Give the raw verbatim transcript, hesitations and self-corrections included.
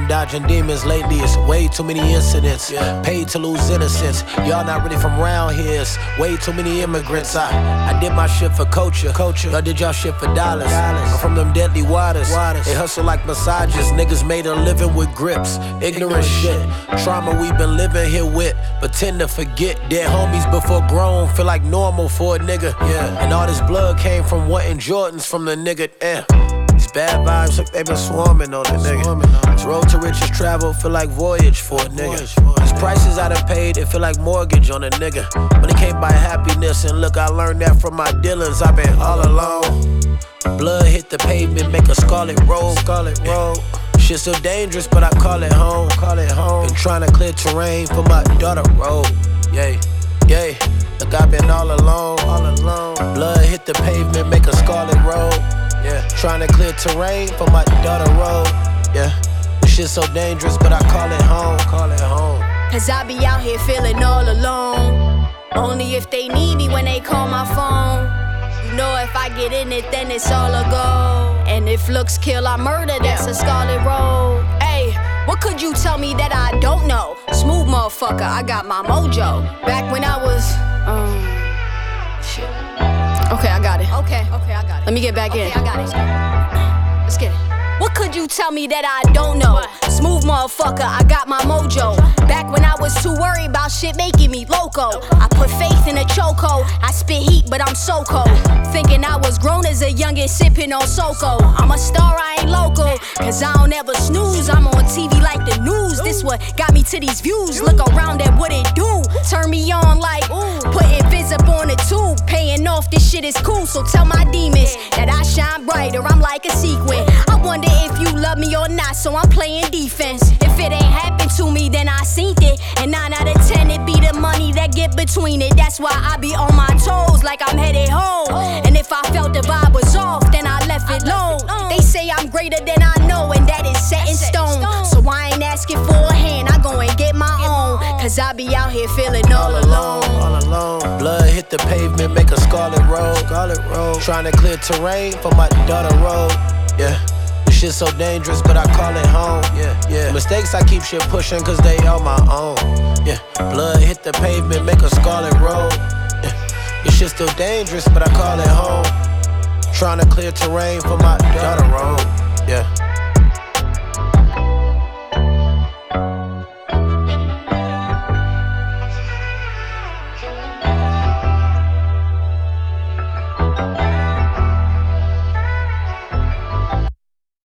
I'm dodging demons lately, it's way too many incidents. Yeah. Paid to lose innocence. Y'all not really from around here, it's way too many immigrants. I, I did my shit for culture. culture. Y'all did y'all shit for dollars. dollars. I'm from them deadly waters. waters. They hustle like massages. Niggas made a living with grips. Ignorant, Ignorant shit. Trauma we been living here with, but tend to forget. Dead homies before grown feel like normal for a nigga. Yeah. And all this blood came from wanting Jordans from the nigga. Eh. These bad vibes like they been swarming on the nigga. This road to riches travel feel like voyage for a nigga. These prices I done paid, it feel like mortgage on a nigga. But it can't buy happiness, and look, I learned that from my dealings. I've been all alone. Blood hit the pavement, make a scarlet road. Scarlet road. Shit still dangerous, but I call it home. Call it home. Been trying to clear terrain for my daughter road. Yay, yay. Look, I've been all alone. All alone. Blood hit the pavement, make a scarlet road. Yeah. Trying to clear terrain for my daughter road. Yeah. This shit so dangerous, but I call it home. Call it home. Cause I be out here feeling all alone. Only if they need me when they call my phone. You know if I get in it, then it's all a go. And if looks kill, I murder, that's a scarlet road. Hey, what could you tell me that I don't know? Smooth motherfucker, I got my mojo. Back when I was, um, shit. Okay, I got it. Okay, okay, I got it. Let me get back okay, in. I got it. Let's get it. What could you tell me that I don't know? Smooth motherfucker, I got my mojo. Back when I was too worried about shit making me loco. I put faith in a choco. I spit heat, but I'm so cold. Thinking I was grown as a youngin' sipping on Soko. I'm a star, I ain't local. Cause I don't ever snooze. I'm on T V like the news. This what got me to these views. Look around at what it do. Turn me on like putting Viz up on the tube. Paying off, this shit is cool. So tell my demons that I shine brighter. I'm like a sequin. I wonder if you love me or not, so I'm playing defense. If it ain't happened to me, then I seen it. And nine out of ten, it be the money that get between it. That's why I be on my toes like I'm headed home. And if I felt the vibe was off, then I left it alone. They say I'm greater than I know, and that is set in stone. So I ain't asking for a hand, I go and get my own. Cause I be out here feeling all alone. All alone. Blood hit the pavement, make a scarlet road. Scarlet road. Trying to clear terrain for my daughter road. Yeah. This shit so dangerous, but I call it home. Yeah, yeah. Mistakes I keep shit pushing, cause they all my own. Yeah. Blood hit the pavement, make a scarlet road. Yeah. This shit still dangerous, but I call it home. Trying to clear terrain for my daughter road. Yeah.